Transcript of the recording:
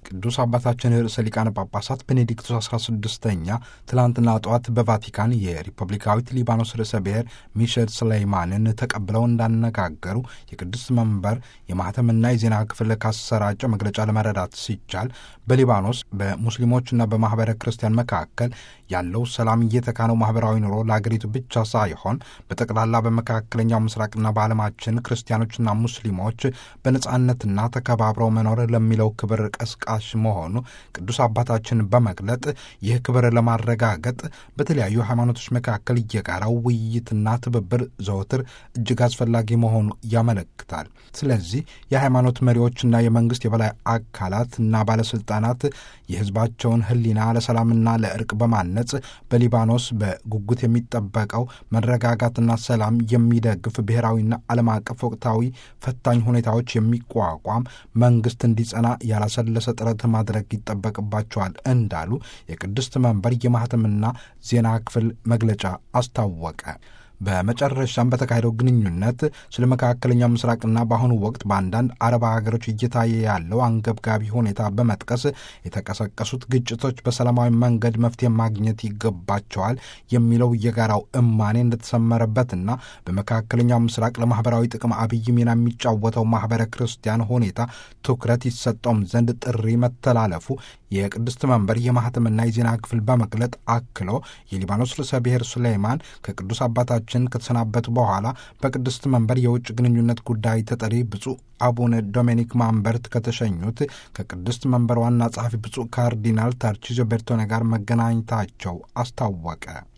ቅዱስ አባታችን ርዕሰ ሊቃነ ጳጳሳት ቤኔዲክቶስ 16ኛ ትላንትና ጠዋት በቫቲካን የሪፐብሊካዊት ሊባኖስ ርዕሰ ብሔር ሚሼል ስሌይማንን ተቀብለው እንዳነጋገሩ የቅዱስ መንበር የማህተምና የዜና ክፍል ካሰራጨው መግለጫ ለመረዳት ሲቻል በሊባኖስ በሙስሊሞችና በማኅበረ ክርስቲያን መካከል ያለው ሰላም እየተካነው ማኅበራዊ ኑሮ ለአገሪቱ ብቻ ሳይሆን በጠቅላላ በመካከለኛው ምስራቅና በዓለማችን ክርስቲያኖችና ሙስሊሞች በነጻነትና ተከባብረው መኖር ለሚለው ክብር ቀስቃሽ መሆኑ ቅዱስ አባታችን በመግለጥ ይህ ክብር ለማረጋገጥ በተለያዩ ሃይማኖቶች መካከል የጋራው ውይይትና ትብብር ዘወትር እጅግ አስፈላጊ መሆኑ ያመለክታል። ስለዚህ የሃይማኖት መሪዎችና የመንግስት የበላይ አካላትና ባለስልጣናት የሕዝባቸውን ሕሊና ለሰላምና ለእርቅ በማነጽ በሊባኖስ በጉጉት የሚጠበቀው መረጋጋትና ሰላም የሚደግፍ ብሔራዊና ዓለም አቀፍ ወቅታዊ ፈታኝ ሁኔታዎች የሚቋቋም መንግስት እንዲጸና ያላሰለሰ ጥረት ማድረግ ይጠበቅባቸዋል እንዳሉ የቅድስት መንበር የማህተምና ዜና ክፍል መግለጫ አስታወቀ። በመጨረሻም በተካሄደው ግንኙነት ስለ መካከለኛው ምስራቅና በአሁኑ ወቅት በአንዳንድ አረብ ሀገሮች እየታየ ያለው አንገብጋቢ ሁኔታ በመጥቀስ የተቀሰቀሱት ግጭቶች በሰላማዊ መንገድ መፍትሄ ማግኘት ይገባቸዋል የሚለው የጋራው እማኔ እንደተሰመረበትና በመካከለኛው ምስራቅ ለማህበራዊ ጥቅም አብይ ሚና የሚጫወተው ማህበረ ክርስቲያን ሁኔታ ትኩረት ይሰጠውም ዘንድ ጥሪ መተላለፉ የቅድስት መንበር የማህተምና የዜና ክፍል በመግለጥ አክሎ የሊባኖስ ርዕሰ ብሔር ሱሌይማን ከቅዱስ አባታችን ከተሰናበቱ በኋላ በቅድስት መንበር የውጭ ግንኙነት ጉዳይ ተጠሪ ብፁዕ አቡነ ዶሜኒክ ማንበርት ከተሸኙት ከቅድስት መንበር ዋና ጸሐፊ ብፁዕ ካርዲናል ታርቺዞ ቤርቶኔ ጋር መገናኘታቸው አስታወቀ።